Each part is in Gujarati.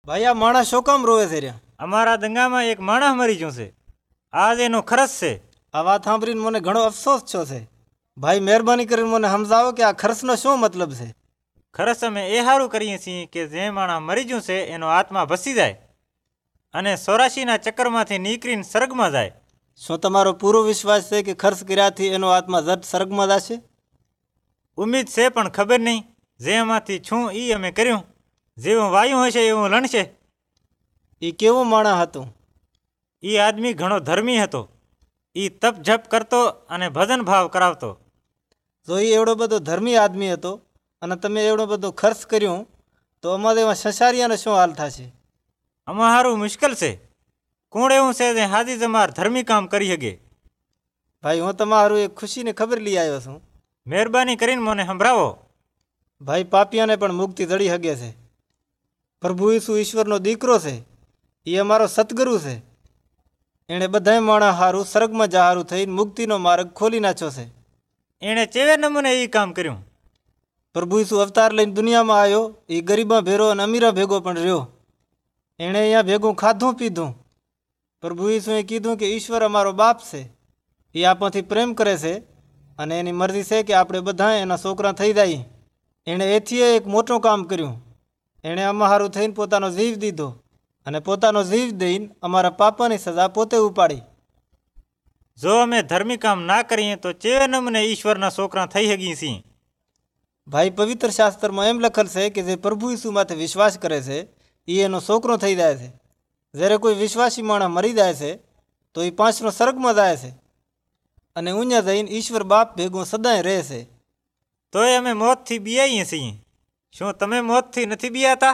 ભાઈ આ માણસ શું કામ રોવે છે રહ્યા? અમારા દંગામાં એક માણસ મરી ગયો છે. આજ એનો ખર્ચ છે. આ વાત સાંભળીને મને ઘણો અફસોસ થયો છે. ભાઈ મહેરબાની કરીને મને સમજાવો કે આ ખર્ચનો શું મતલબ છે? ખર્ચ અમે એ સારું કરીએ છીએ કે જે માણસ મરી ગયું છે એનો આત્મા ભસી જાય અને 84ના ચક્કરમાંથી નીકળીને સ્વર્ગમાં જાય. શું તમારો પૂરો વિશ્વાસ છે કે ખર્ચ કર્યાથી એનો આત્મા ઝટ સ્વર્ગમાં જશે? ઉમ્મીદ છે પણ ખબર નહીં. જે એમાંથી છું એ અમે કર્યું. જેવું વાયુ હશે એવું લણશે. એ કેવો માણસ હતો? એ આદમી ઘણો ધર્મી હતો. એ તપ જપ કરતો અને ભજન ભાવ કરાવતો. જો એ એવડો બધો ધર્મી આદમી હતો અને તમે એવડો બધો ખર્ચ કર્યો તો અમારે એમાં સંસારિયાનો શું હાલ થશે? અમારું મુશ્કેલ છે. કોણ એવું છે જે હાજી જમાર ધર્મી કામ કરી શકે? ભાઈ હું તમારું એક ખુશીની ખબર લઈ આવ્યો છું. મહેરબાની કરીને મને સંભળાવો. ભાઈ પાપિયાને પણ મુક્તિ જડી શકે છે. પ્રભુ ઈસુ ઈશ્વરનો દીકરો છે. એ અમારો સદગુરુ છે. એણે બધાય માણસ હારું સ્વર્ગમાં જહારું થઈને મુક્તિનો માર્ગ ખોલી નાખ્યો છે. એણે ચેવે નમૂને એ કામ કર્યું. પ્રભુ ઈસુ અવતાર લઈને દુનિયામાં આવ્યો. એ ગરીબા ભેરો અને અમીરા ભેગો પણ રહ્યો. એણે અહીંયા ભેગું ખાધું પીધું. પ્રભુ ઈસુએ કીધું કે ઈશ્વર અમારો બાપ છે. એ આપણથી પ્રેમ કરે છે અને એની મરજી છે કે આપણે બધા એના છોકરા થઈ જાય. એણે એથી એક મોટું કામ કર્યું. એણે અમારું થઈને પોતાનો જીવ દીધો અને પોતાનો જીવ દઈને અમારા પાપાની સજા પોતે ઉપાડી. જો અમે ધર્મી કામ ના કરીએ તો ચેવે નમને ઈશ્વરના છોકરા થઈ શકીએ છીએ. ભાઈ પવિત્ર શાસ્ત્રમાં એમ લખેલ છે કે જે પ્રભુ ઈસુ માથે વિશ્વાસ કરે છે એ એનો છોકરો થઈ જાય છે. જ્યારે કોઈ વિશ્વાસી માણસ મરી જાય છે તો એ પાંચનો સ્વર્ગમાં જાય છે અને ઊંઝા જઈને ઈશ્વર બાપ ભેગું સદાય રહે છે. તોય અમે મોતથી બિયાઈએ છીએ. શું તમે મોતથી નથી બિયાતા?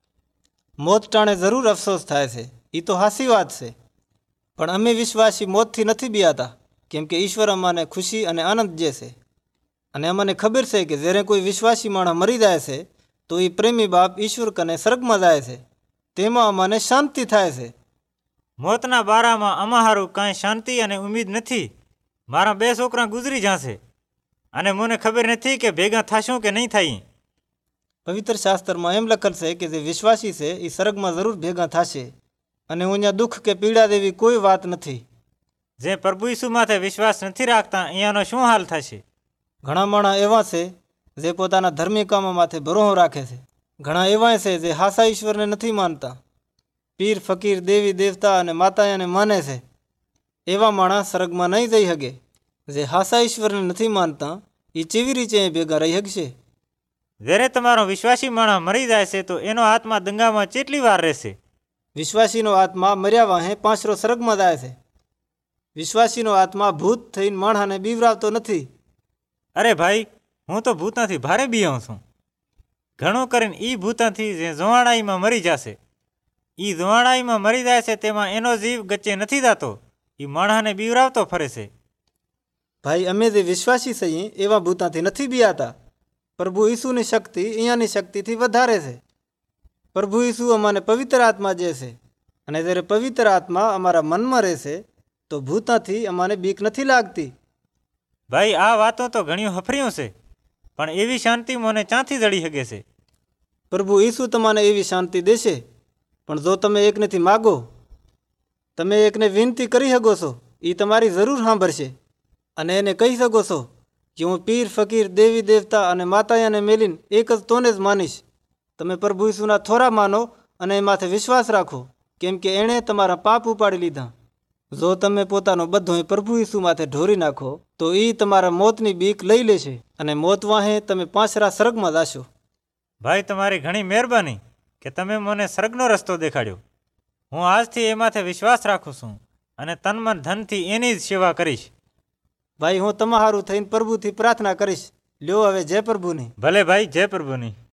મોત ટાણે જરૂર અફસોસ થાય છે, એ તો હાસી વાત છે. પણ અમે વિશ્વાસી મોતથી નથી બિયાતા કેમ કે ઈશ્વર અમને ખુશી અને આનંદ દે છે. અને અમને ખબર છે કે જ્યારે કોઈ વિશ્વાસી માણસ મરી જાય છે તો એ પ્રેમી બાપ ઈશ્વર કને સ્વર્ગમાં જાય છે. તેમાં અમને શાંતિ થાય છે. મોતના બારામાં અમારું કાંઈ શાંતિ અને ઉમ્મીદ નથી. મારા 2 છોકરા ગુજરી જશે અને મને ખબર નથી કે ભેગા થશું કે નહીં થાય. પવિત્ર શાસ્ત્રમાં એમ લખેલ છે કે જે વિશ્વાસી છે એ સ્વર્ગમાં જરૂર ભેગા થશે અને અહીંયા દુઃખ કે પીડા જેવી કોઈ વાત નથી. જે પ્રભુ ઈસુ માથે વિશ્વાસ નથી રાખતા અહીંયાનો શું હાલ થશે? ઘણા માણસ એવા છે જે પોતાના ધર્મી કામો માથે ભરોસો રાખે છે. ઘણા એવા છે જે હાસા ઈશ્વરને નથી માનતા. પીર ફકીર દેવી દેવતા અને માતાયાને માને છે. એવા માણસ સ્વર્ગમાં નહીં જઈ શકે. જે હાસા ઈશ્વરને નથી માનતા એ કેવી રીતે ભેગા રહી શકશે? જ્યારે તમારો વિશ્વાસી માણસ મરી જાય છે તો એનો આત્મા દંગામાં કેટલી વાર રહેશે? વિશ્વાસીનો આત્મા મર્યા વાહે પાંચરો સ્વર્ગમાં જાય છે. વિશ્વાસીનો આત્મા ભૂત થઈને માણસને બીવરાવતો નથી. અરે ભાઈ, હું તો ભૂતાથી ભારે બીયાઉં છું. ઘણું કરીને એ ભૂતાથી જે જોવાણાઈમાં મરી જશે. એ જોવાણાઈમાં મરી જાય છે તેમાં એનો જીવ ગચ્ચે નથી જતો. એ માણસને બીવરાવતો ફરે છે. ભાઈ અમે જે વિશ્વાસી છીએ એવા ભૂતાથી નથી બિયાતા. પ્રભુ ઈસુની શક્તિ અહીંયાની શક્તિથી વધારે છે. પ્રભુ ઈસુ અમને પવિત્ર આત્મા જે છે અને જ્યારે પવિત્ર આત્મા અમારા મનમાં રહેશે તો ભૂતાથી અમને બીક નથી લાગતી. ભાઈ આ વાતો તો ઘણી હફર્યું છે પણ એવી શાંતિ મને ક્યાંથી જડી શકે છે? પ્રભુ ઈસુ તમને એવી શાંતિ દેશે પણ જો તમે એકનેથી માગો, તમે એકને વિનંતી કરી શકો છો, એ તમારી જરૂર સાંભળશે અને એને કહી શકો છો કે હું પીર ફકીર દેવી દેવતા અને માતાયાને મેલીને એક જ તોને જ માનીશ. તમે પ્રભુ ઈસુના થોરા માનો અને એ માથે વિશ્વાસ રાખો કેમ કે એણે તમારા પાપ ઉપાડી લીધા. જો તમે પોતાનો બધો પ્રભુ ઈસુ માથે ઢોરી નાખો તો એ તમારા મોતની બીક લઈ લેશે અને મોત વાહે તમે પાંચરા સ્વર્ગમાં જાશો. ભાઈ તમારી ઘણી મહેરબાની કે તમે મને સ્વર્ગનો રસ્તો દેખાડ્યો. હું આજથી એ માથે વિશ્વાસ રાખું છું અને તન મન ધનથી એની જ સેવા કરીશ. ભાઈ હું તમારું થઈને પ્રભુથી પ્રાર્થના કરીશ. લ્યો હવે જય પ્રભુની. ભલે ભાઈ, જય પ્રભુની.